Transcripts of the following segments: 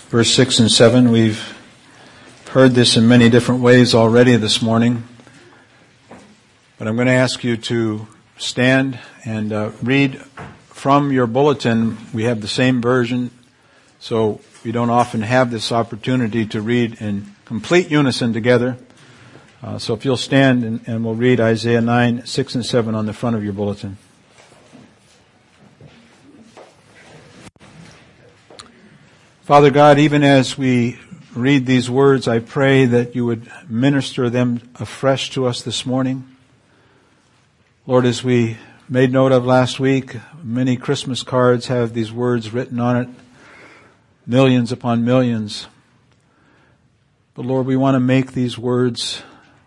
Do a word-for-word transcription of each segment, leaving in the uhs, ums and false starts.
verse six and seven. We've heard this in many different ways already this morning. But I'm going to ask you to stand and uh, read from your bulletin. We have the same version, so we don't often have this opportunity to read in complete unison together. Uh, so if you'll stand and, and we'll read Isaiah nine, six and seven on the front of your bulletin. Father God, even as we read these words, I pray that you would minister them afresh to us this morning. Lord, as we made note of last week, many Christmas cards have these words written on it, millions upon millions. But Lord, we want to make these words,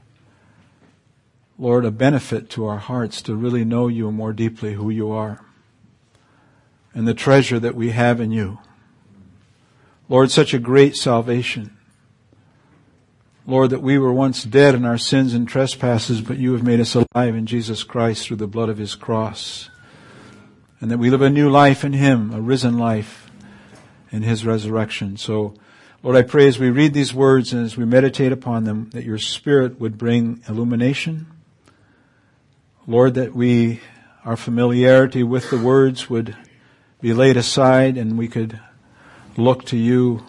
Lord, a benefit to our hearts to really know you more deeply, who you are, and the treasure that we have in you. Lord, such a great salvation. Lord, that we were once dead in our sins and trespasses, but you have made us alive in Jesus Christ through the blood of his cross. And that we live a new life in him, a risen life in his resurrection. So, Lord, I pray as we read these words and as we meditate upon them, that your Spirit would bring illumination. Lord, that we, our familiarity with the words would be laid aside and we could look to you,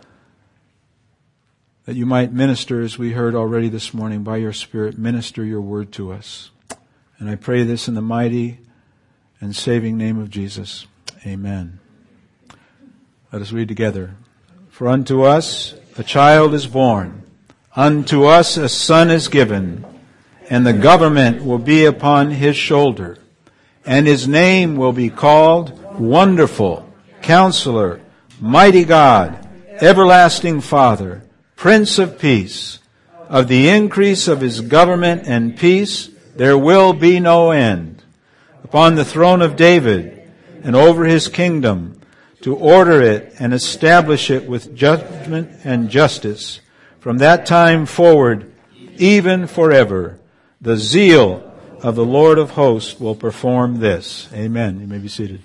that you might minister, as we heard already this morning, by your Spirit, minister your word to us. And I pray this in the mighty and saving name of Jesus. Amen. Let us read together. For unto us a child is born, unto us a son is given, and the government will be upon his shoulder, and his name will be called Wonderful, Counselor, Mighty God, Everlasting Father, Prince of Peace. Of the increase of his government and peace there will be no end. Upon the throne of David and over his kingdom, to order it and establish it with judgment and justice, from that time forward, even forever. The zeal of the Lord of hosts will perform this. Amen. You may be seated.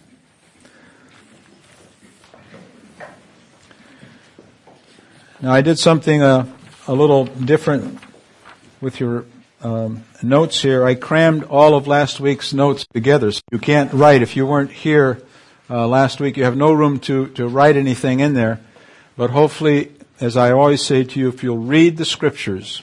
Now, I did something uh, a little different with your um, notes here. I crammed all of last week's notes together, so you can't write. If you weren't here uh, last week, you have no room to, to write anything in there. But hopefully, as I always say to you, if you'll read the Scriptures,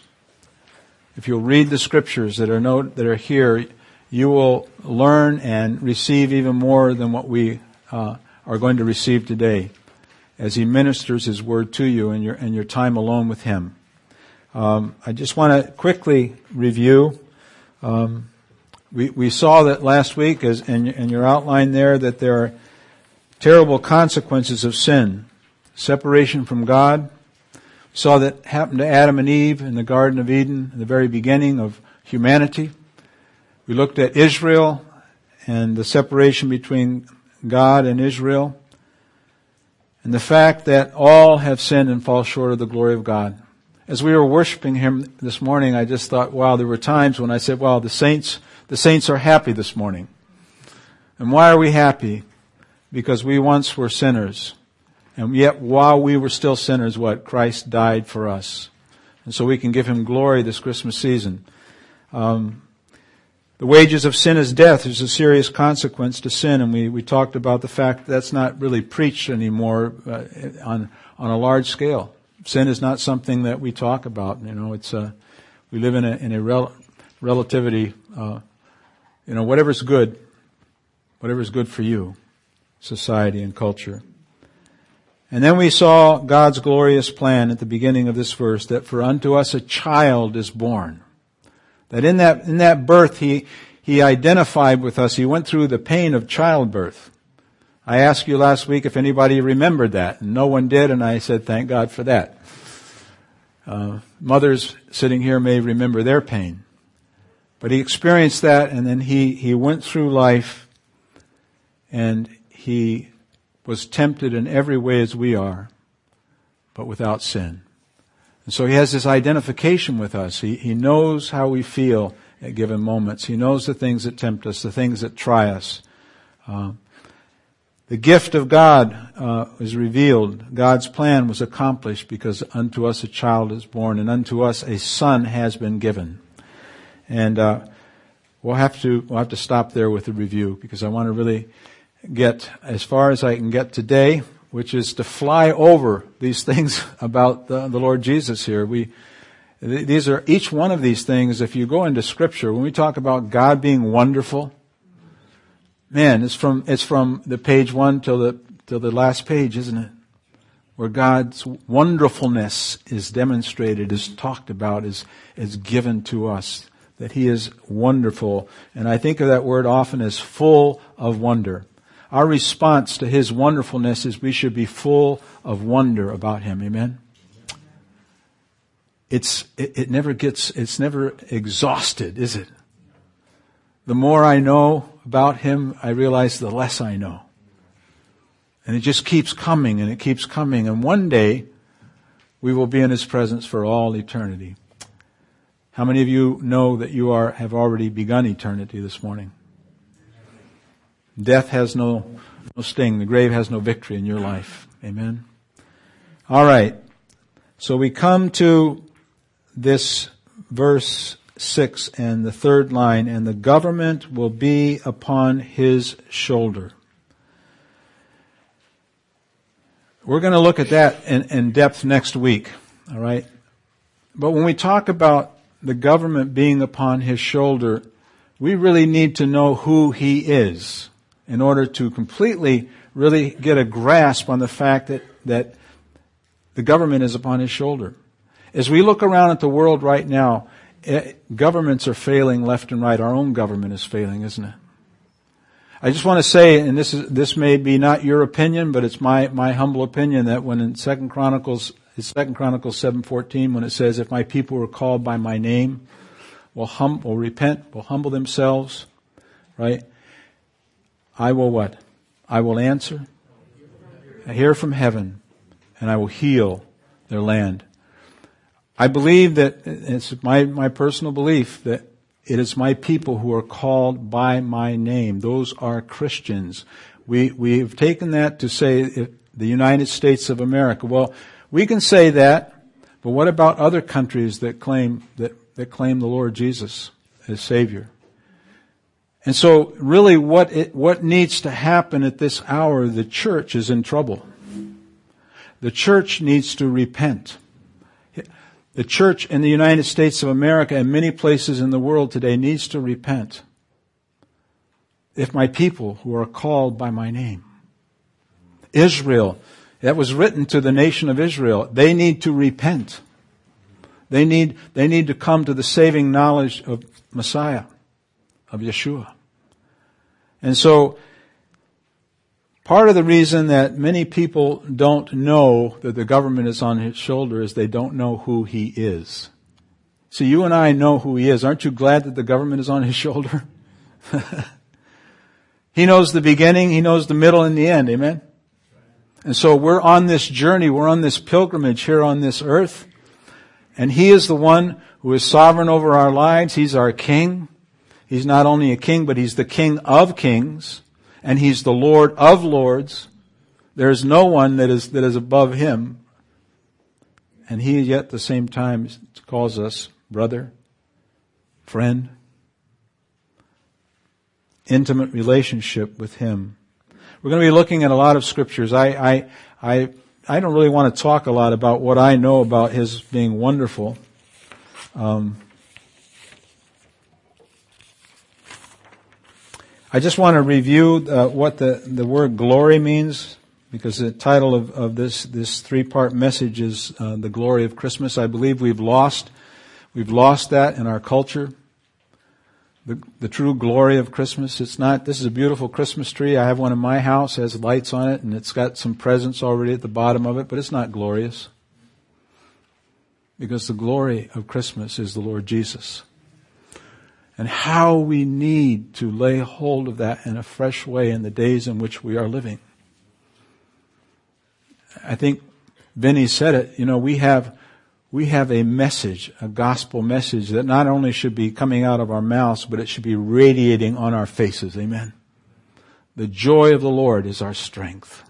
if you'll read the Scriptures that are note, that are here, you will learn and receive even more than what we uh, are going to receive today, as he ministers his word to you in your in your time alone with him. Um, I just want to quickly review. Um, we we saw that last week, as in, in your outline there, that there are terrible consequences of sin, separation from God. We saw that happened to Adam and Eve in the Garden of Eden, in the very beginning of humanity. We looked at Israel and the separation between God and Israel, and the fact that all have sinned and fall short of the glory of God. As we were worshiping him this morning, I just thought, wow, there were times when I said, wow, the saints, the saints are happy this morning. And why are we happy? Because we once were sinners. And yet while we were still sinners, what? Christ died for us. And so we can give him glory this Christmas season. Um, The wages of sin is death. There's a serious consequence to sin, and we, we talked about the fact that that's not really preached anymore uh, on on a large scale. Sin is not something that we talk about. You know, it's uh, we live in a in a rel- relativity. Uh, you know, whatever's good, whatever's good for you, society and culture. And then we saw God's glorious plan at the beginning of this verse, that for unto us a child is born. That in that, in that birth, he, he identified with us. He went through the pain of childbirth. I asked you last week if anybody remembered that, and no one did, and I said, thank God for that. Uh, mothers sitting here may remember their pain. But he experienced that, and then he, he went through life, and he was tempted in every way as we are, but without sin. And so he has this identification with us. He, he knows how we feel at given moments. He knows the things that tempt us, the things that try us. Uh, The gift of God uh, was revealed. God's plan was accomplished because unto us a child is born and unto us a son has been given. And uh, we'll have to we'll have to stop there with the review because I want to really get as far as I can get today, which is to fly over these things about the, the Lord Jesus here. We these are each one of these things. If you go into Scripture, when we talk about God being wonderful. Man, it's from, it's from the page one till the, till the last page, isn't it? Where God's wonderfulness is demonstrated, is talked about, is, is given to us. That He is wonderful. And I think of that word often as full of wonder. Our response to His wonderfulness is we should be full of wonder about Him. Amen? It's, it, it never gets, it's never exhausted, is it? The more I know about Him, I realize the less I know. And it just keeps coming and it keeps coming. And one day, we will be in His presence for all eternity. How many of you know that you are, have already begun eternity this morning? Death has no, no sting. The grave has no victory in your life. Amen. All right. So we come to this verse six and the third line, and the government will be upon His shoulder. We're going to look at that in, in depth next week, all right? But when we talk about the government being upon His shoulder, we really need to know who He is in order to completely really get a grasp on the fact that, that the government is upon His shoulder. As we look around at the world right now, It, governments are failing left and right. Our own government is failing, isn't it? I just want to say, and this is this may be not your opinion, but it's my my humble opinion that when in Second Chronicles, it's Second Chronicles seven fourteen, when it says, "If my people who are called by my name will hum will repent, will humble themselves," right? I will what? I will answer, I hear from heaven, and I will heal their land. I believe that it's my, my personal belief that it is my people who are called by my name. Those are Christians. We, we've taken that to say the United States of America. Well, we can say that, but what about other countries that claim, that, that claim the Lord Jesus as Savior? And so really what it, what needs to happen at this hour, the church is in trouble. The church needs to repent. The church in the United States of America and many places in the world today needs to repent. If my people who are called by my name. Israel, that was written to the nation of Israel. They need to repent. They need, they need to come to the saving knowledge of Messiah, of Yeshua. And so, part of the reason that many people don't know that the government is on His shoulder is they don't know who He is. See, you and I know who He is. Aren't you glad that the government is on His shoulder? He knows the beginning, He knows the middle and the end. Amen? And so we're on this journey, we're on this pilgrimage here on this earth. And He is the one who is sovereign over our lives. He's our King. He's not only a King, but He's the King of kings. And He's the Lord of lords. There is no one that is that is above Him. And He yet at the same time calls us brother, friend, intimate relationship with Him. We're going to be looking at a lot of scriptures. I I I I don't really want to talk a lot about what I know about His being wonderful. Um, I just want to review uh, what the, the word glory means, because the title of, of this, this three-part message is uh, the glory of Christmas. I believe we've lost, we've lost that in our culture. The, the true glory of Christmas. It's not, this is a beautiful Christmas tree. I have one in my house, it has lights on it, and it's got some presents already at the bottom of it, but it's not glorious. Because the glory of Christmas is the Lord Jesus. And how we need to lay hold of that in a fresh way in the days in which we are living. I think Vinny said it, you know, we have, we have a message, a gospel message that not only should be coming out of our mouths, but it should be radiating on our faces. Amen. The joy of the Lord is our strength.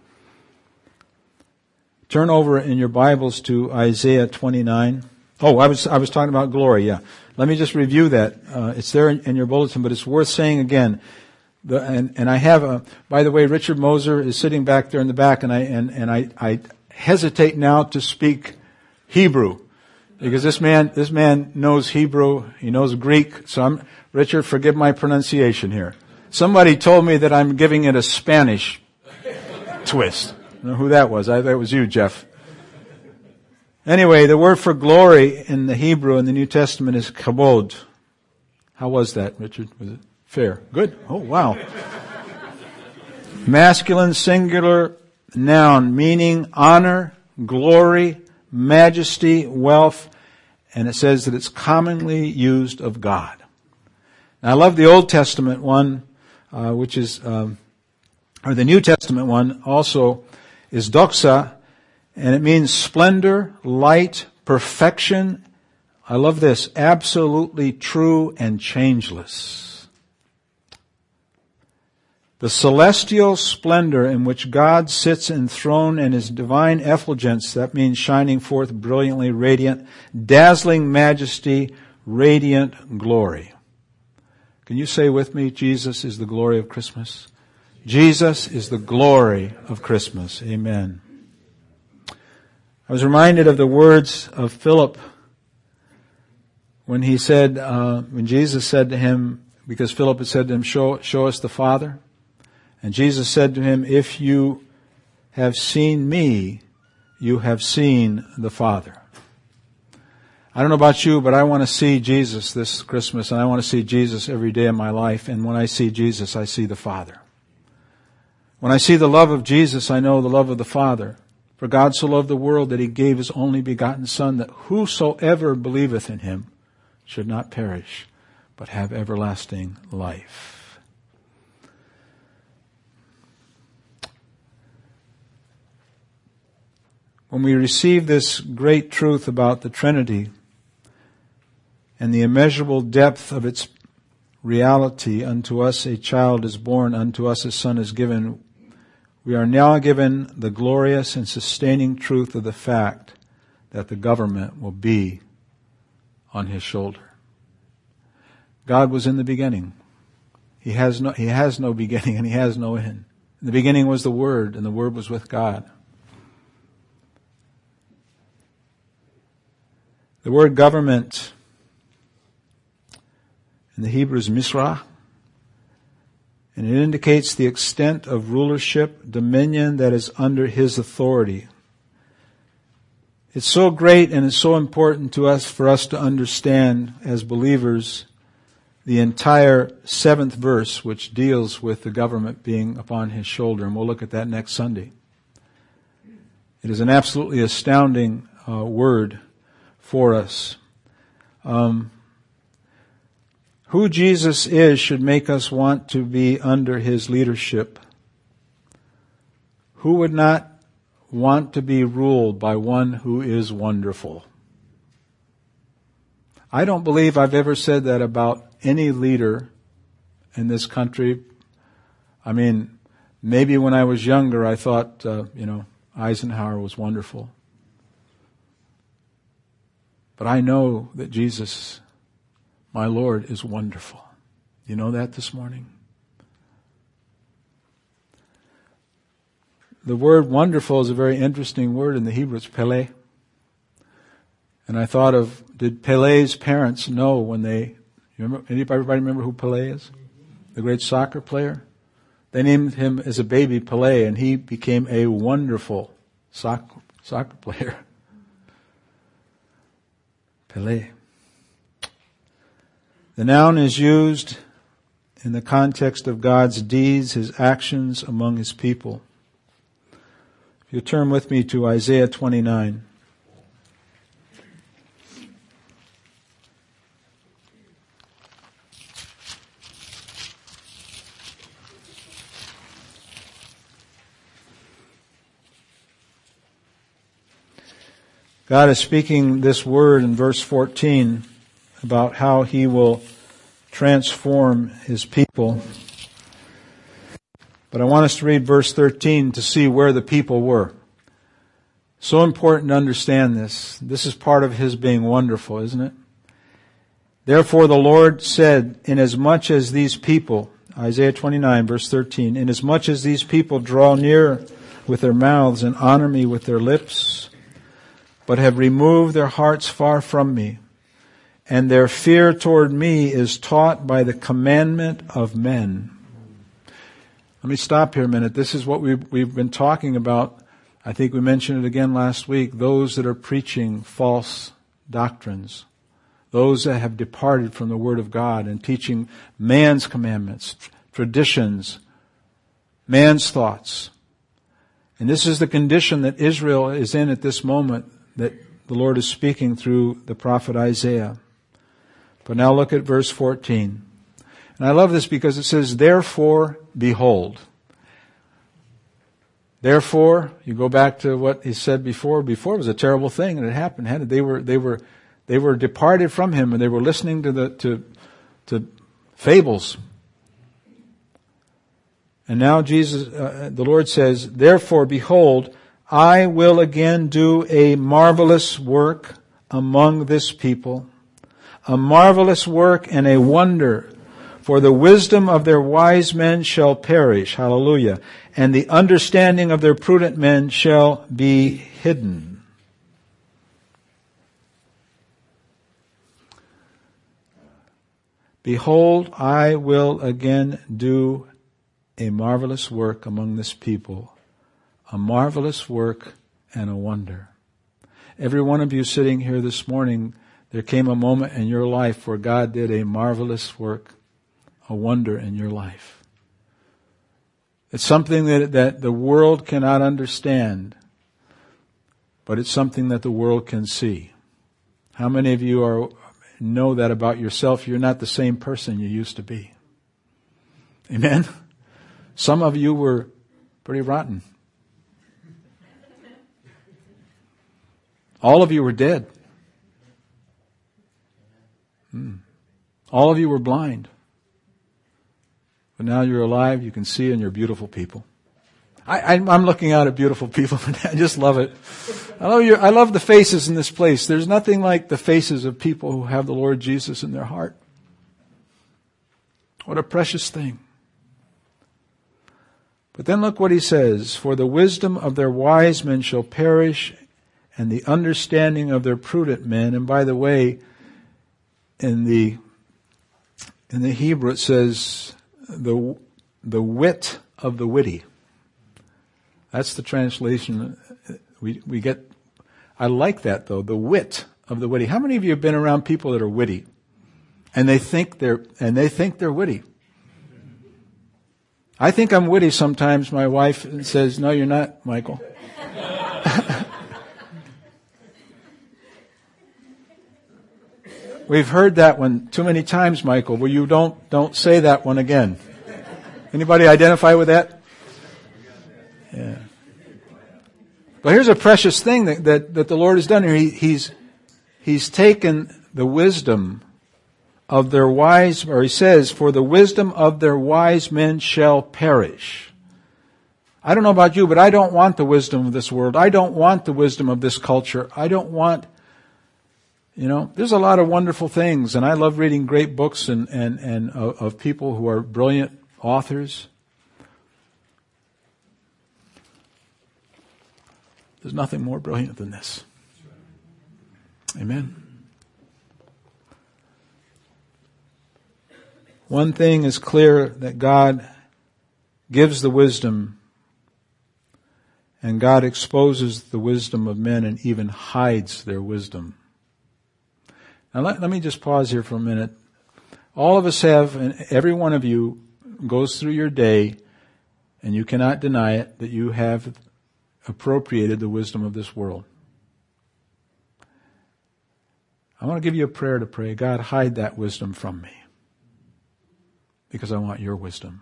Turn over in your Bibles to Isaiah twenty-nine. Oh, I was I was talking about glory, yeah. Let me just review that. Uh, it's there in, in your bulletin, but it's worth saying again. The, and, and I have a, by the way, Richard Moser is sitting back there in the back, and I and, and I, I hesitate now to speak Hebrew. Because this man, this man knows Hebrew, he knows Greek, so I'm, Richard, forgive my pronunciation here. Somebody told me that I'm giving it a Spanish twist. I don't know who that was. I thought it was you, Jeff. Anyway, the word for glory in the Hebrew in the New Testament is kabod. How was that, Richard? Was it fair? Good? Oh, wow. Masculine singular noun meaning honor, glory, majesty, wealth, and it says that it's commonly used of God. Now, I love the Old Testament one, uh, which is, um, or the New Testament one also is doxa, and it means splendor, light, perfection. I love this, absolutely true and changeless. The celestial splendor in which God sits enthroned and his divine effulgence, that means shining forth brilliantly, radiant, dazzling majesty, radiant glory. Can you say with me, Jesus is the glory of Christmas? Jesus is the glory of Christmas. Amen. I was reminded of the words of Philip when he said, uh, when Jesus said to him, because Philip had said to him, show, show us the Father. And Jesus said to him, if you have seen me, you have seen the Father. I don't know about you, but I want to see Jesus this Christmas, and I want to see Jesus every day of my life. And when I see Jesus, I see the Father. When I see the love of Jesus, I know the love of the Father. For God so loved the world that he gave his only begotten Son, that whosoever believeth in him should not perish, but have everlasting life. When we receive this great truth about the Trinity and the immeasurable depth of its reality, unto us a child is born, unto us a son is given, we are now given the glorious and sustaining truth of the fact that the government will be on his shoulder. God was in the beginning. He has no, he has no beginning and he has no end. In the beginning was the Word, and the Word was with God. The word government in the Hebrew is misrah, and it indicates the extent of rulership, dominion that is under his authority. It's so great and it's so important to us for us to understand as believers the entire seventh verse, which deals with the government being upon his shoulder, and we'll look at that next Sunday. It is an absolutely astounding uh, word for us. Um, who Jesus is should make us want to be under his leadership. Who would not want to be ruled by one who is wonderful? I don't believe I've ever said that about any leader in this country. I mean, maybe when I was younger I thought, uh, you know, Eisenhower was wonderful. But I know that Jesus, my Lord, is wonderful. You know that this morning? The word wonderful is a very interesting word in the Hebrew. It's Pele. And I thought of, did Pele's parents know when they, you remember, anybody remember who Pele is? The great soccer player? They named him as a baby Pele, and he became a wonderful soccer, soccer player. Pele. The noun is used in the context of God's deeds, his actions among his people. If you turn with me to Isaiah twenty-nine. God is speaking this word in verse fourteen about how he will transform his people. But I want us to read verse thirteen to see where the people were. So important to understand this. This is part of His being wonderful, isn't it? Therefore the Lord said, inasmuch as these people, Isaiah twenty-nine verse thirteen, inasmuch as these people draw near with their mouths and honor me with their lips, but have removed their hearts far from me, and their fear toward me is taught by the commandment of men. Let me stop here a minute. This is what we've, we've been talking about. I think we mentioned it again last week. Those that are preaching false doctrines. Those that have departed from the Word of God and teaching man's commandments, traditions, man's thoughts. And this is the condition that Israel is in at this moment that the Lord is speaking through the prophet Isaiah. But now look at verse fourteen. And I love this because it says, therefore, behold. Therefore, you go back to what he said before. Before it was a terrible thing and it happened. They were, they were, they were departed from Him and they were listening to the, to, to fables. And now Jesus, uh, the Lord says, therefore, behold, I will again do a marvelous work among this people, a marvelous work and a wonder. For the wisdom of their wise men shall perish, hallelujah, and the understanding of their prudent men shall be hidden. Behold, I will again do a marvelous work among this people, a marvelous work and a wonder. Every one of you sitting here this morning, there came a moment in your life where God did a marvelous work, a wonder in your life. It's something that, that the world cannot understand, but it's something that the world can see. How many of you are know that about yourself? You're not the same person you used to be. Amen? Some of you were pretty rotten. All of you were dead. Hmm. All of you were blind. But now you're alive, you can see, and you're beautiful people. I, I, I'm looking out at beautiful people, and I just love it. I love, your, I love the faces in this place. There's nothing like the faces of people who have the Lord Jesus in their heart. What a precious thing. But then look what he says. For the wisdom of their wise men shall perish, and the understanding of their prudent men. And by the way, in the in the Hebrew it says the the wit of the witty. That's the translation we we get. I like that though, the wit of the witty. How many of you have been around people that are witty, and they think they're and they think they're witty? I think I'm witty sometimes. My wife says, "No, you're not, Michael." We've heard that one too many times, Michael. Well, you don't don't say that one again. Anybody identify with that? Yeah. But here's a precious thing that, that, that the Lord has done here. He, he's, he's taken the wisdom of their wise, or he says, for the wisdom of their wise men shall perish. I don't know about you, but I don't want the wisdom of this world. I don't want the wisdom of this culture. I don't want, you know, there's a lot of wonderful things, and I love reading great books and, and, and of, of people who are brilliant authors. There's nothing more brilliant than this. Amen. One thing is clear, that God gives the wisdom, and God exposes the wisdom of men and even hides their wisdom. Now let, let me just pause here for a minute. All of us have, and every one of you goes through your day, and you cannot deny it, that you have appropriated the wisdom of this world. I want to give you a prayer to pray. God, hide that wisdom from me, because I want your wisdom.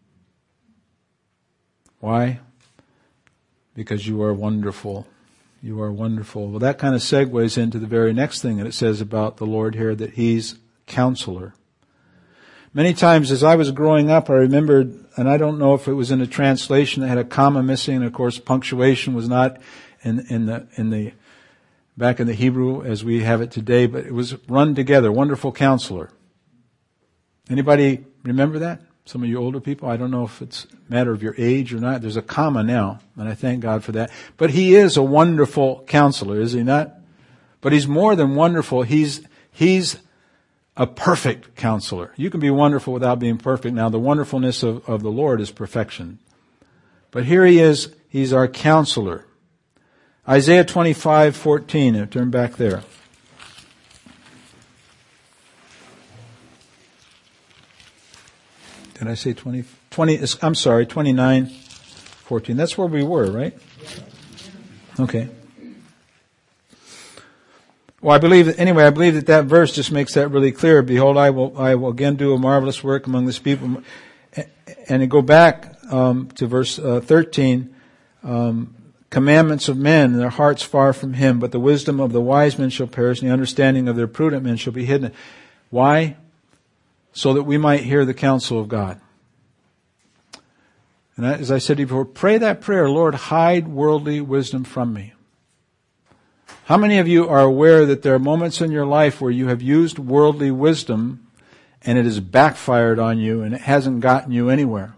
Why? Because you are wonderful. You are wonderful. Well, that kind of segues into the very next thing that it says about the Lord here, that He's Counselor. Many times as I was growing up, I remembered, and I don't know if it was in a translation that had a comma missing, and of course punctuation was not in, in the, in the, back in the Hebrew as we have it today, but it was run together, Wonderful Counselor. Anybody remember that? Some of you older people, I don't know if it's a matter of your age or not. There's a comma now, and I thank God for that. But He is a wonderful counselor, is He not? But He's more than wonderful. He's, He's a perfect counselor. You can be wonderful without being perfect. Now, the wonderfulness of, of the Lord is perfection. But here He is, He's our counselor. Isaiah twenty-five fourteen, turn back there. Did I say twenty, twenty, I'm sorry, twenty-nine fourteen. That's where we were, right? Okay. Well, I believe, anyway, I believe that that verse just makes that really clear. Behold, I will, I will again do a marvelous work among this people. And to go back, um, to verse uh, thirteen, um, commandments of men, and their hearts far from Him, but the wisdom of the wise men shall perish, and the understanding of their prudent men shall be hidden. Why? So that we might hear the counsel of God. And as I said before, pray that prayer, Lord, hide worldly wisdom from me. How many of you are aware that there are moments in your life where you have used worldly wisdom and it has backfired on you and it hasn't gotten you anywhere?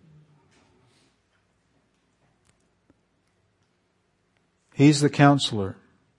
He's the counselor.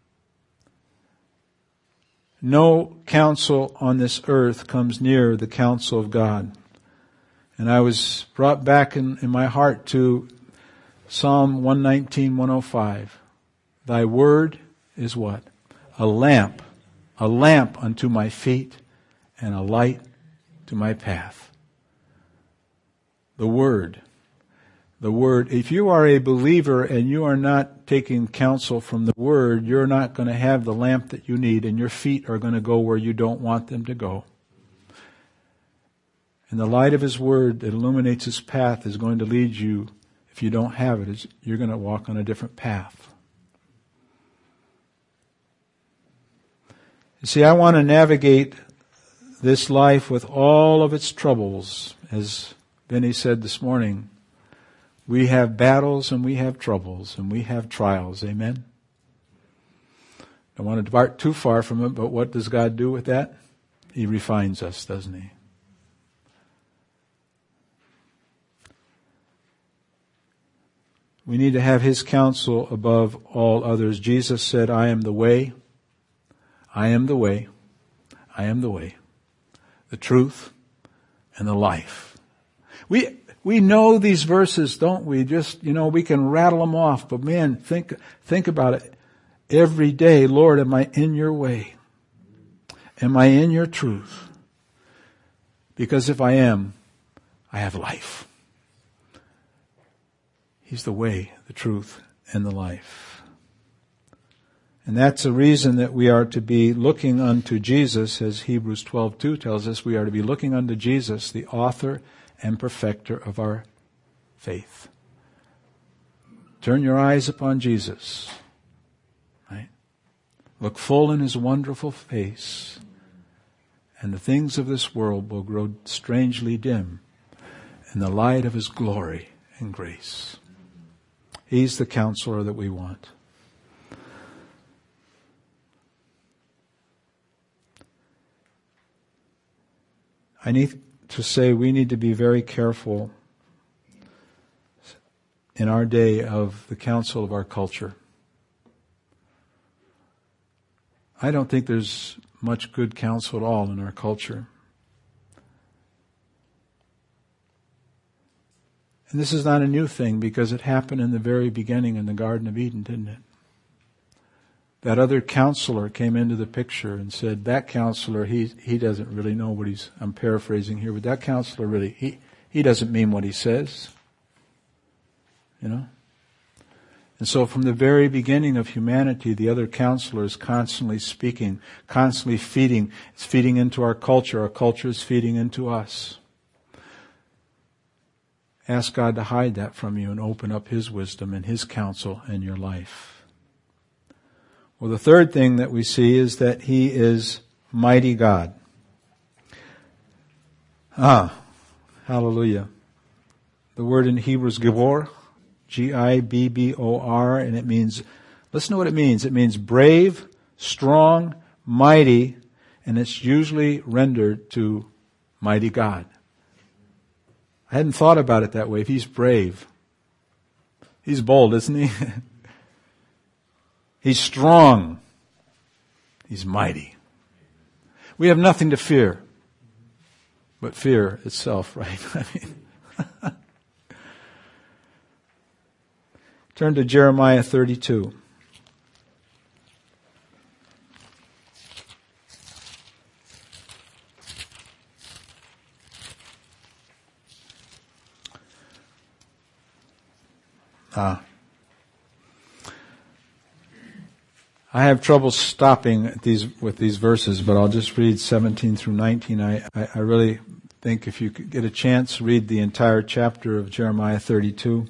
No counsel on this earth comes near the counsel of God. And I was brought back in, in my heart to Psalm one nineteen, one oh five. Thy word is what? A lamp. A lamp unto my feet and a light to my path. The word. The word. If you are a believer and you are not taking counsel from the word, you're not going to have the lamp that you need, and your feet are going to go where you don't want them to go. And the light of His word that illuminates His path is going to lead you, if you don't have it, you're going to walk on a different path. You see, I want to navigate this life with all of its troubles. As Benny said this morning, we have battles and we have troubles and we have trials. Amen? Don't want to depart too far from it, but what does God do with that? He refines us, doesn't He? We need to have His counsel above all others. Jesus said, I am the way, I am the way, I am the way, the truth, and the life. We we know these verses, don't we? Just, you know, we can rattle them off, but man, think think about it. Every day, Lord, am I in your way? Am I in your truth? Because if I am, I have life. He's the way, the truth, and the life. And that's a reason that we are to be looking unto Jesus, as Hebrews twelve two tells us. We are to be looking unto Jesus, the author and perfecter of our faith. Turn your eyes upon Jesus. Right? Look full in His wonderful face, and the things of this world will grow strangely dim in the light of His glory and grace. He's the counselor that we want. I need to say we need to be very careful in our day of the counsel of our culture. I don't think there's much good counsel at all in our culture. And this is not a new thing, because it happened in the very beginning in the Garden of Eden, didn't it? That other counselor came into the picture and said, that counselor, he he doesn't really know what he's, I'm paraphrasing here, but that counselor really, he, he doesn't mean what he says. You know? And so from the very beginning of humanity, the other counselor is constantly speaking, constantly feeding. It's feeding into our culture. Our culture is feeding into us. Ask God to hide that from you and open up His wisdom and His counsel in your life. Well, the third thing that we see is that He is mighty God. Ah, hallelujah. The word in Hebrew is gibor, G I B B O R, and it means, listen to what it means. It means brave, strong, mighty, and it's usually rendered to mighty God. I hadn't thought about it that way. If he's brave, he's bold, isn't he? He's strong. He's mighty. We have nothing to fear but fear itself, right? I mean, turn to Jeremiah thirty-two. Ah. I have trouble stopping at these with these verses, but I'll just read seventeen through nineteen. I, I, I really think if you could get a chance, read the entire chapter of Jeremiah thirty-two.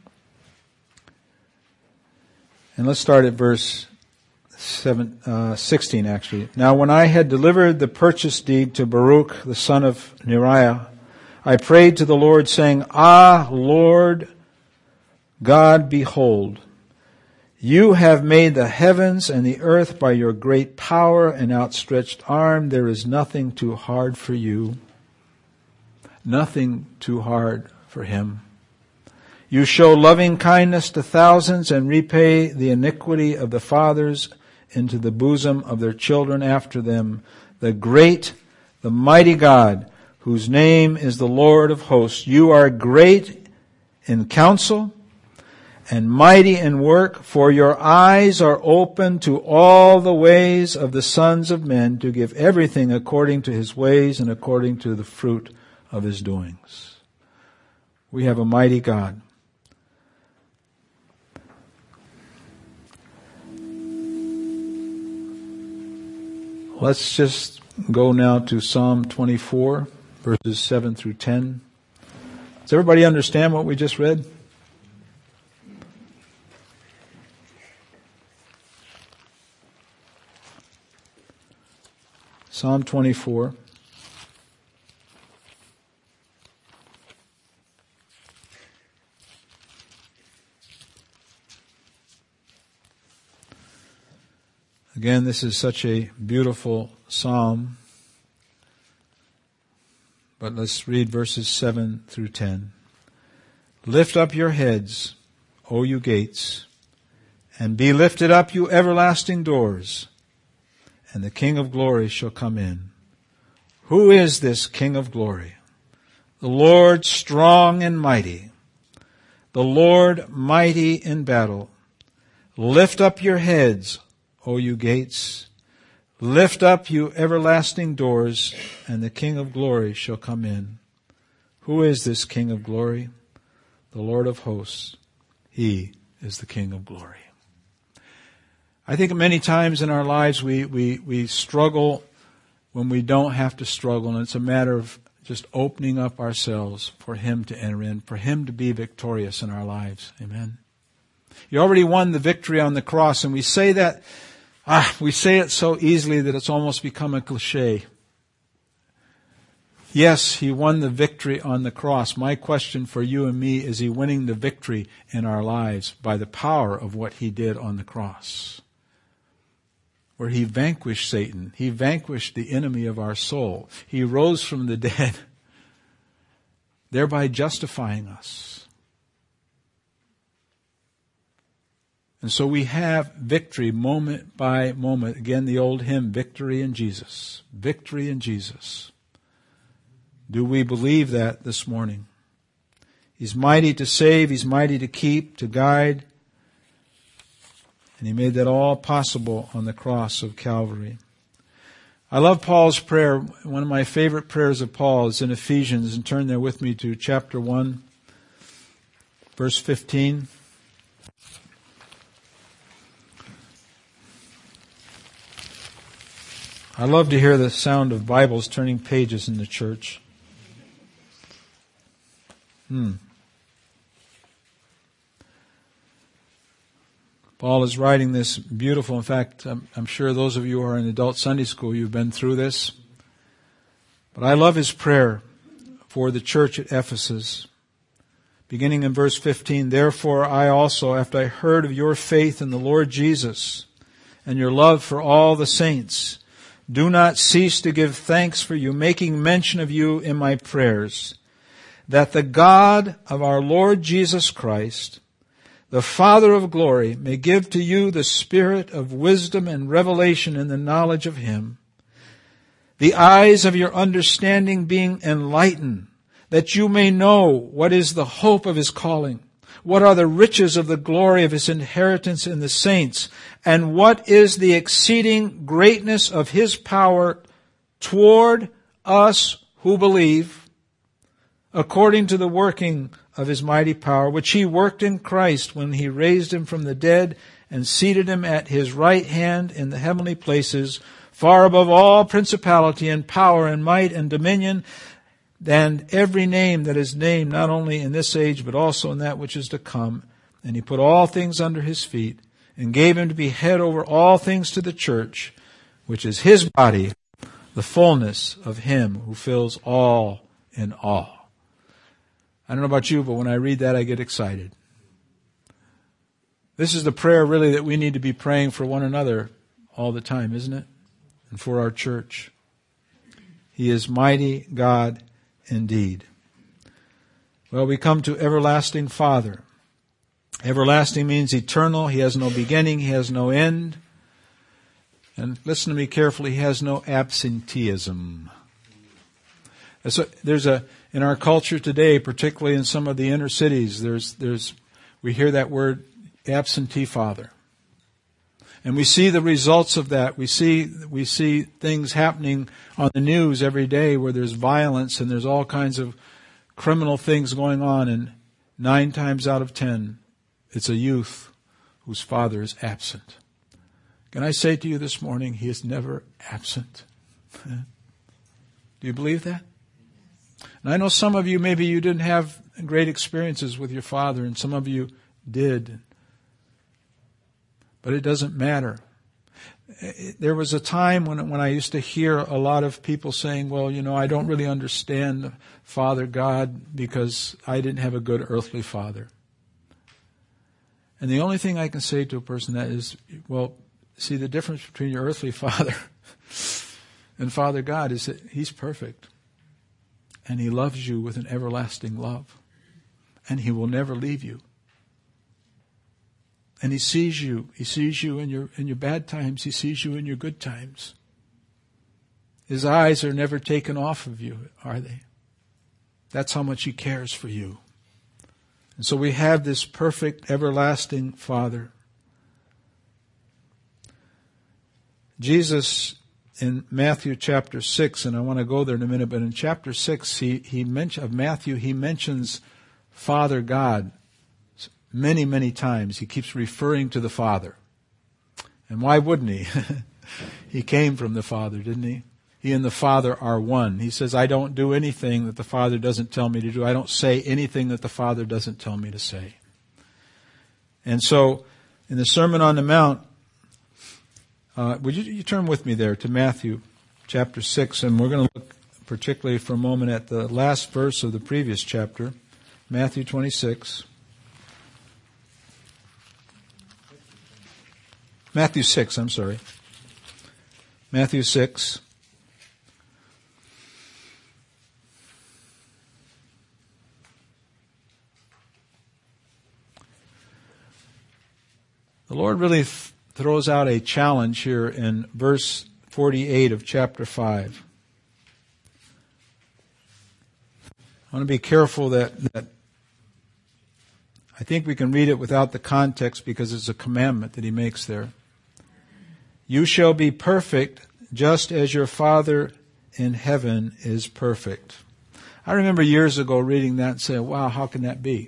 And let's start at verse seven, uh, sixteen, actually. Now when I had delivered the purchase deed to Baruch, the son of Neriah, I prayed to the Lord, saying, Ah, Lord God, behold, you have made the heavens and the earth by your great power and outstretched arm. There is nothing too hard for you. Nothing too hard for him. You show loving kindness to thousands and repay the iniquity of the fathers into the bosom of their children after them. The great, the mighty God, whose name is the Lord of hosts. You are great in counsel and mighty in work, for your eyes are open to all the ways of the sons of men, to give everything according to his ways and according to the fruit of his doings. We have a mighty God. Let's just go now to Psalm twenty-four, verses seven through ten. Does everybody understand what we just read? Psalm twenty-four. Again, this is such a beautiful psalm. But let's read verses seven through ten. Lift up your heads, O you gates, and be lifted up, you everlasting doors, and the King of glory shall come in. Who is this King of glory? The Lord strong and mighty, the Lord mighty in battle. Lift up your heads, O you gates. Lift up, you everlasting doors, and the King of glory shall come in. Who is this King of glory? The Lord of hosts. He is the King of glory. I think many times in our lives we, we, we struggle when we don't have to struggle, and it's a matter of just opening up ourselves for Him to enter in, for Him to be victorious in our lives. Amen. You already won the victory on the cross, and we say that, ah, we say it so easily that it's almost become a cliche. Yes, He won the victory on the cross. My question for you and me, is He winning the victory in our lives by the power of what He did on the cross? Where He vanquished Satan. He vanquished the enemy of our soul. He rose from the dead, thereby justifying us. And so we have victory moment by moment. Again, the old hymn, Victory in Jesus. Victory in Jesus. Do we believe that this morning? He's mighty to save. He's mighty to keep, to guide. And He made that all possible on the cross of Calvary. I love Paul's prayer. One of my favorite prayers of Paul is in Ephesians. And turn there with me to chapter one, verse fifteen. I love to hear the sound of Bibles turning pages in the church. Hmm. Paul is writing this beautiful. In fact, I'm, I'm sure those of you who are in adult Sunday school, you've been through this. But I love his prayer. for the church at Ephesus. Beginning in verse fifteen, therefore I also, after I heard of your faith in the Lord Jesus and your love for all the saints, do not cease to give thanks for you, making mention of you in my prayers, that the God of our Lord Jesus Christ, the Father of glory, may give to you the spirit of wisdom and revelation in the knowledge of Him, the eyes of your understanding being enlightened, that you may know what is the hope of His calling, what are the riches of the glory of His inheritance in the saints, and what is the exceeding greatness of His power toward us who believe, according to the working of His mighty power, which He worked in Christ when He raised Him from the dead and seated Him at His right hand in the heavenly places, far above all principality and power and might and dominion, and every name that is named, not only in this age, but also in that which is to come. And He put all things under His feet, and gave Him to be head over all things to the church, which is His body, the fullness of Him who fills all in all. I don't know about you, but when I read that, I get excited. This is the prayer really that we need to be praying for one another all the time, isn't it? And for our church. He is mighty God indeed. Well, we come to everlasting Father. Everlasting means eternal. He has no beginning. He has no end. And listen to me carefully. He has no absenteeism. So there's a, in our culture today, particularly in some of the inner cities, there's, there's, we hear that word absentee father. And we see the results of that. We see, we see things happening on the news every day where there's violence and there's all kinds of criminal things going on. And nine times out of ten, it's a youth whose father is absent. Can I say to you this morning, he is never absent? Do you believe that? And I know some of you, maybe you didn't have great experiences with your father, and some of you did. But it doesn't matter. There was a time when when I used to hear a lot of people saying, well, you know, I don't really understand Father God because I didn't have a good earthly father. And the only thing I can say to a person that is, well, see, the difference between your earthly father and Father God is that He's perfect. And He loves you with an everlasting love. And He will never leave you. And He sees you. He sees you in your in your bad times. He sees you in your good times. His eyes are never taken off of you, are they? That's how much He cares for you. And so we have this perfect, everlasting Father. Jesus, in Matthew chapter six, and I want to go there in a minute, but in chapter six, he, he mention, of Matthew, he mentions Father God many, many times. He keeps referring to the Father. And why wouldn't he? He came from the Father, didn't he? He and the Father are one. He says, I don't do anything that the Father doesn't tell me to do. I don't say anything that the Father doesn't tell me to say. And so, in the Sermon on the Mount, uh, would you, you turn with me there to Matthew chapter six, and we're going to look particularly for a moment at the last verse of the previous chapter, Matthew twenty-six. Matthew six, I'm sorry. Matthew six. The Lord really th- throws out a challenge here in verse forty-eight of chapter five. I want to be careful that, that I think we can read it without the context because it's a commandment that He makes there. You shall be perfect just as your Father in heaven is perfect. I remember years ago reading that and saying, wow, how can that be?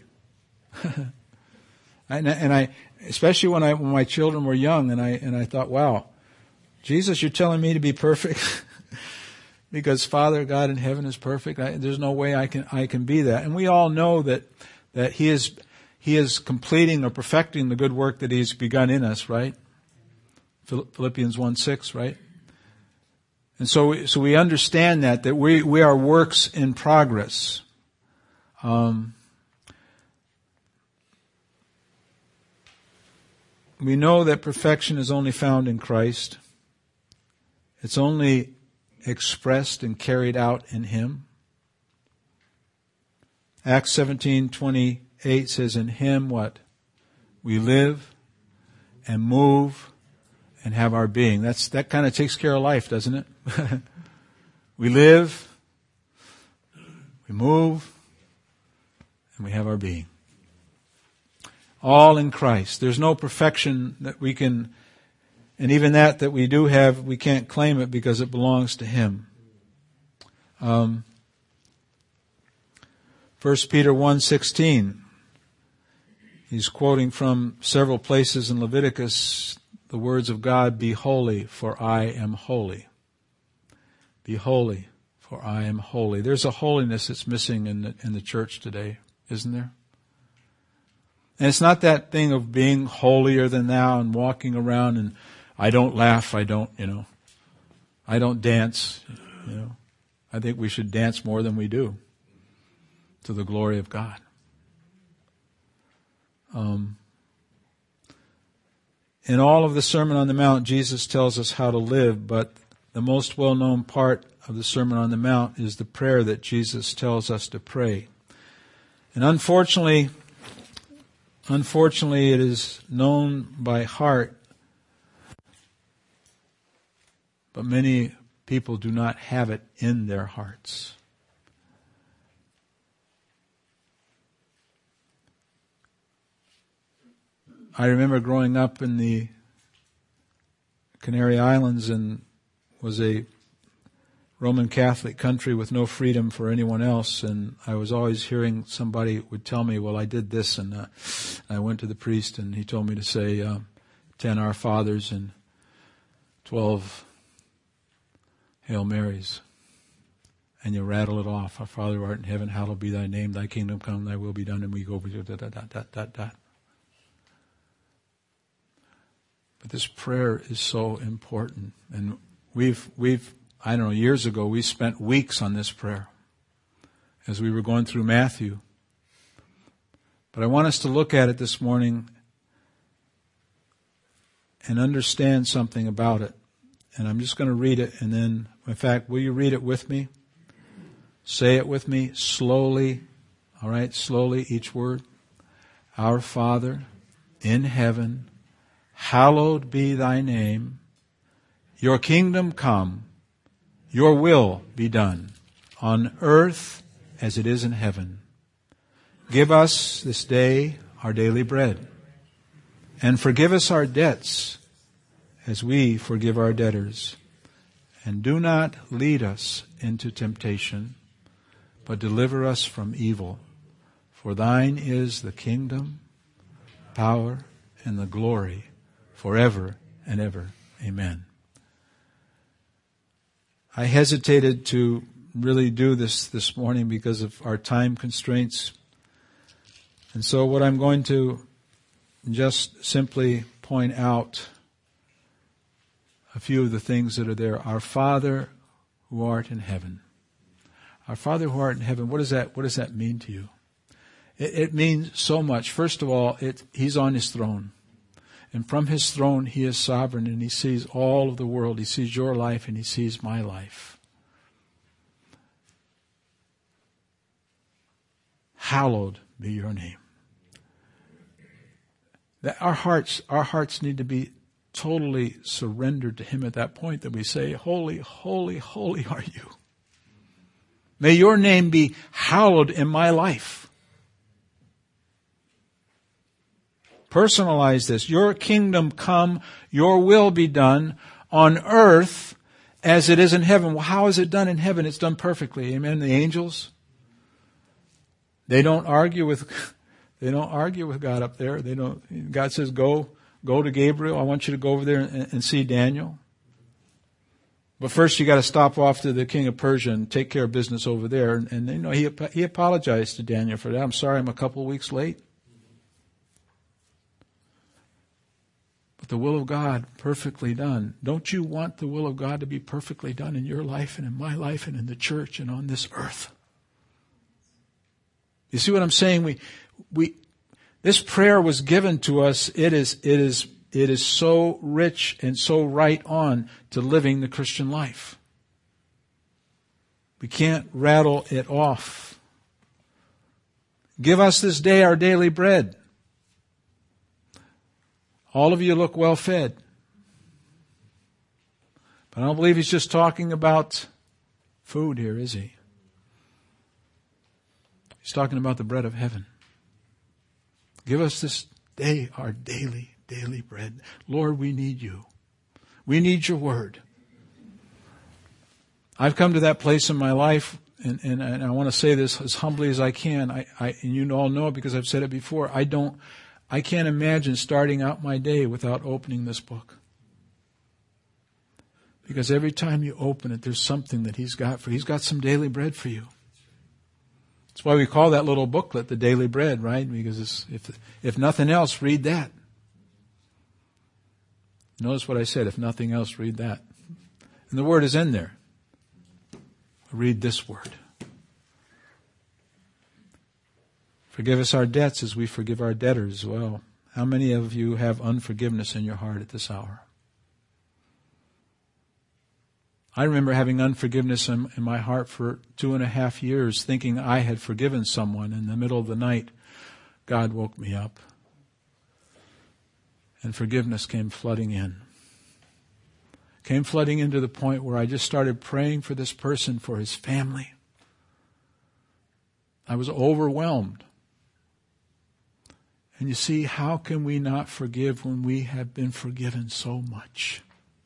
and, and I, especially when I, when my children were young, and I, and I thought, wow, Jesus, you're telling me to be perfect? Because Father God in heaven is perfect. I, there's no way I can, I can be that. And we all know that, that He is, He is completing or perfecting the good work that He's begun in us, right? Philippians one six, right? And so, we, so we understand that, that we, we are works in progress. Um, we know that perfection is only found in Christ. It's only expressed and carried out in Him. Acts seventeen twenty-eight says, in Him what? We live and move and have our being. That's, that kind of takes care of life, doesn't it? We live, we move, and we have our being. All in Christ. There's no perfection that we can, and even that that we do have, we can't claim it because it belongs to Him. Um, First Peter one sixteen. He's quoting from several places in Leviticus the words of God, be holy, for I am holy. Be holy, for I am holy. There's a holiness that's missing in the, in the church today, isn't there? And it's not that thing of being holier than thou and walking around and I don't laugh, I don't, you know, I don't dance, you know. I think we should dance more than we do to the glory of God. Um, in all of the Sermon on the Mount, Jesus tells us how to live, but the most well-known part of the Sermon on the Mount is the prayer that Jesus tells us to pray. And unfortunately, unfortunately, it is known by heart, but many people do not have it in their hearts. I remember growing up in the Canary Islands and was a Roman Catholic country with no freedom for anyone else, and I was always hearing somebody would tell me, well, I did this, and uh, I went to the priest and he told me to say uh, ten Our Fathers and twelve Hail Marys. And you rattle it off. Our Father who art in heaven, hallowed be thy name, thy kingdom come, thy will be done, and we go dot, dot, dot, dot, dot, dot. But this prayer is so important. And we've, we've, I don't know, years ago, we spent weeks on this prayer as we were going through Matthew. But I want us to look at it this morning and understand something about it. And I'm just going to read it, and then, in fact, will you read it with me? Say it with me slowly. All right, slowly, each word. Our Father in heaven, hallowed be thy name. Your kingdom come. Your will be done on earth as it is in heaven. Give us this day our daily bread, and forgive us our debts as we forgive our debtors. And do not lead us into temptation, but deliver us from evil. For thine is the kingdom, power, and the glory forever and ever. Amen. I hesitated to really do this this morning because of our time constraints. And so what I'm going to just simply point out a few of the things that are there. Our Father who art in heaven. Our Father who art in heaven, what does that, what does that mean to you? It, it means so much. First of all, it, He's on His throne. And from His throne, He is sovereign, and He sees all of the world. He sees your life, and He sees my life. Hallowed be your name. That our hearts, our hearts need to be totally surrendered to Him at that point, that we say, holy, holy, holy are you. May your name be hallowed in my life. Personalize this. Your kingdom come, your will be done on earth as it is in heaven. Well, how is it done in heaven? It's done perfectly. Amen. The angels, they don't argue with, they don't argue with God up there. They don't, God says, go, go to Gabriel. I want you to go over there and, and see Daniel. But first you got to stop off to the king of Persia and take care of business over there. And, and you know, he, he apologized to Daniel for that. I'm sorry I'm a couple of weeks late. but the will of God perfectly done. Don't you want the will of God to be perfectly done in your life and in my life and in the church and on this earth? You see what I'm saying? We, we, this prayer was given to us. It is, it is, it is so rich and so right on to living the Christian life. We can't rattle it off. Give us this day our daily bread. All of you look well fed. But I don't believe he's just talking about food here, is he? He's talking about the bread of heaven. Give us this day our daily, daily bread. Lord, we need you. We need your word. I've come to that place in my life, and, and, and I want to say this as humbly as I can. I, I, and you all know it because I've said it before. I don't, I can't imagine starting out my day without opening this book. Because every time you open it, there's something that he's got for you. He's got some daily bread for you. That's why we call that little booklet the Daily Bread, right? Because it's, if, if nothing else, read that. Notice what I said, if nothing else, read that. And the word is in there. Read this word. Forgive us our debts as we forgive our debtors. Well, how many of you have unforgiveness in your heart at this hour? I remember having unforgiveness in, in my heart for two and a half years, thinking I had forgiven someone. In the middle of the night, God woke me up. And forgiveness came flooding in. Came flooding into the point where I just started praying for this person, for his family. I was overwhelmed. And you see, how can we not forgive when we have been forgiven so much?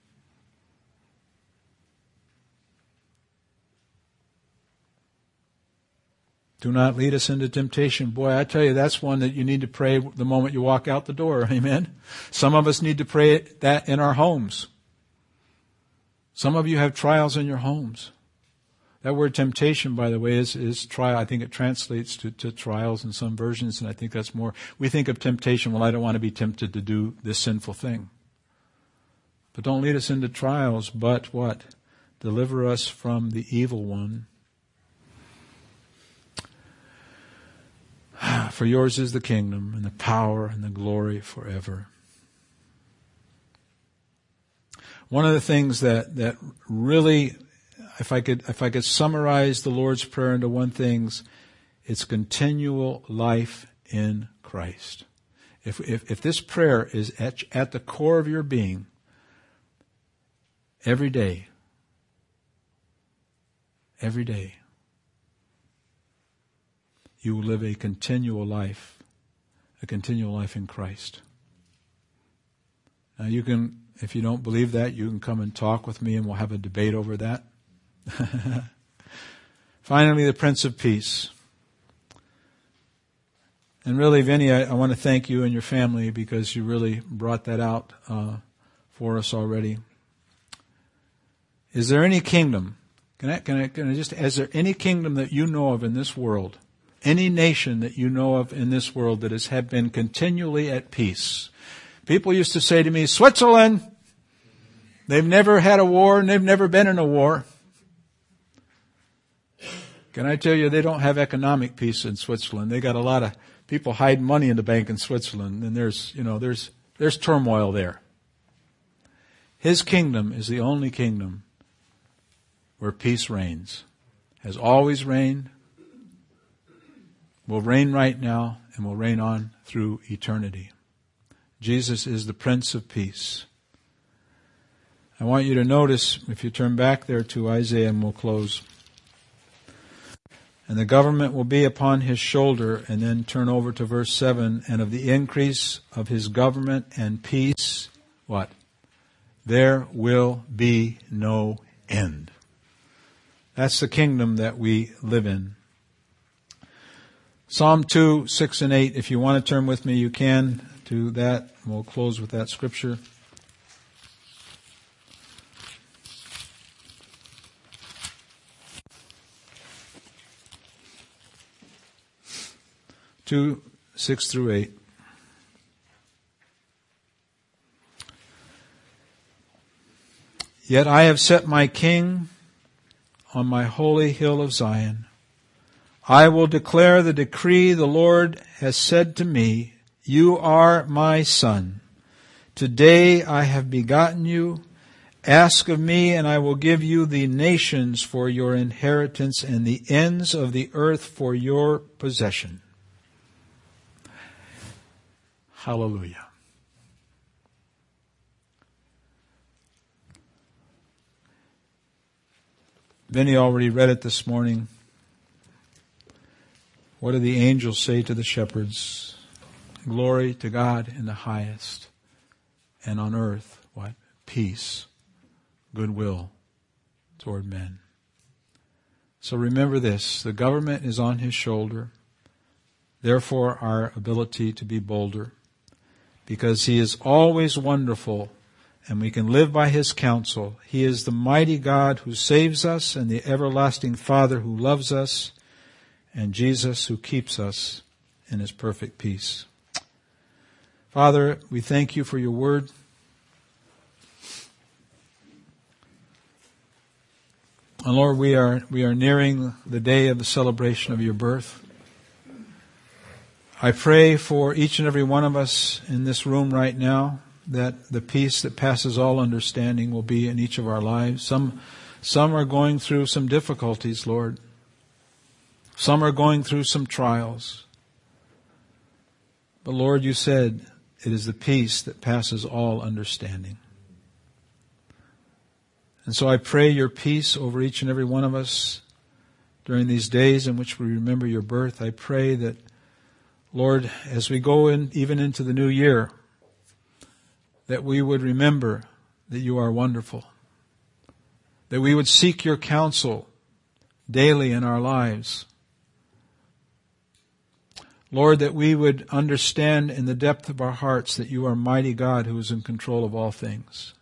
Do not lead us into temptation. Boy, I tell you, that's one that you need to pray the moment you walk out the door. Amen. Some of us need to pray that in our homes. Some of you have trials in your homes. That word temptation, by the way, is, is trial. I think it translates to, to trials in some versions, and I think that's more. We think of temptation, well, I don't want to be tempted to do this sinful thing. But don't lead us into trials, but what? Deliver us from the evil one. For yours is the kingdom and the power and the glory forever. One of the things that, that really, if I could, if I could summarize the Lord's Prayer into one thing, it's continual life in Christ. If, if, if this prayer is at, at the core of your being, every day, every day, you will live a continual life, a continual life in Christ. Now you can, if you don't believe that, you can come and talk with me and we'll have a debate over that. Finally, the Prince of Peace. And really, Vinny, I, I want to thank you and your family because you really brought that out uh, for us already. Is there any kingdom, can I, can I, can I just, is there any kingdom that you know of in this world, any nation that you know of in this world that has have been continually at peace? People used to say to me, Switzerland, they've never had a war and they've never been in a war. Can I tell you, they don't have economic peace in Switzerland. They got a lot of people hiding money in the bank in Switzerland, and there's, you know, there's, there's turmoil there. His kingdom is the only kingdom where peace reigns. Has always reigned, will reign right now, and will reign on through eternity. Jesus is the Prince of Peace. I want you to notice, if you turn back there to Isaiah, and we'll close. And the government will be upon his shoulder, and then turn over to verse seven, and of the increase of his government and peace, what? There will be no end. That's the kingdom that we live in. Psalm two, six and eight, if you want to turn with me, you can to that. We'll close with that scripture. two, six through eight. Yet I have set my king on my holy hill of Zion. I will declare the decree. The Lord has said to me, you are my son. Today I have begotten you. Ask of me, and I will give you the nations for your inheritance and the ends of the earth for your possession. Hallelujah. Vinny already read it this morning. What do the angels say to the shepherds? Glory to God in the highest, and on earth, what? Peace, goodwill toward men. So remember this, the government is on his shoulder, therefore our ability to be bolder, because he is always wonderful and we can live by his counsel. He is the mighty God who saves us and the everlasting Father who loves us and Jesus who keeps us in his perfect peace. Father, we thank you for your word. And Lord, we are, we are nearing the day of the celebration of your birth. I pray for each and every one of us in this room right now that the peace that passes all understanding will be in each of our lives. Some, some are going through some difficulties, Lord. Some are going through some trials. But Lord, you said it is the peace that passes all understanding. And so I pray your peace over each and every one of us during these days in which we remember your birth. I pray that, Lord, as we go in, even into the new year, that we would remember that you are wonderful, that we would seek your counsel daily in our lives. Lord, that we would understand in the depth of our hearts that you are mighty God who is in control of all things,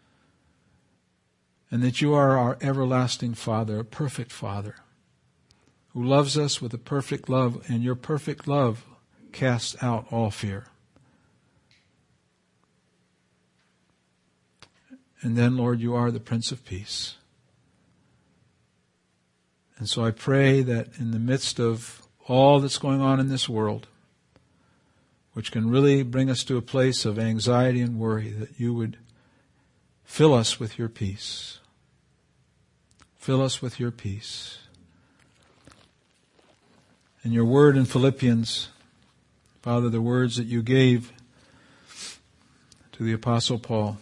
and that you are our everlasting Father, a perfect Father, who loves us with a perfect love, and your perfect love casts out all fear. And then, Lord, you are the Prince of Peace. And so I pray that in the midst of all that's going on in this world, which can really bring us to a place of anxiety and worry, that you would fill us with your peace. Fill us with your peace. And your word in Philippians, Father, the words that you gave to the Apostle Paul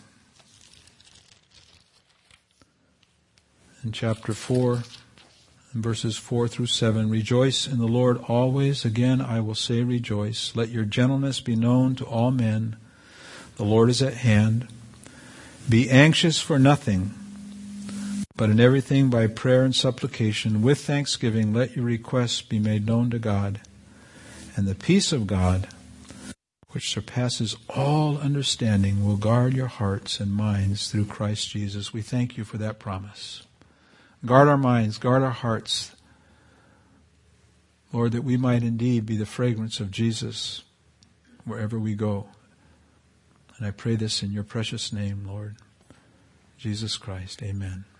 in chapter four, in verses four through seven, rejoice in the Lord always. Again, I will say rejoice. Let your gentleness be known to all men. The Lord is at hand. Be anxious for nothing, but in everything by prayer and supplication, with thanksgiving, let your requests be made known to God. And the peace of God, which surpasses all understanding, will guard your hearts and minds through Christ Jesus. We thank you for that promise. Guard our minds, guard our hearts, Lord, that we might indeed be the fragrance of Jesus wherever we go. And I pray this in your precious name, Lord, Jesus Christ. Amen.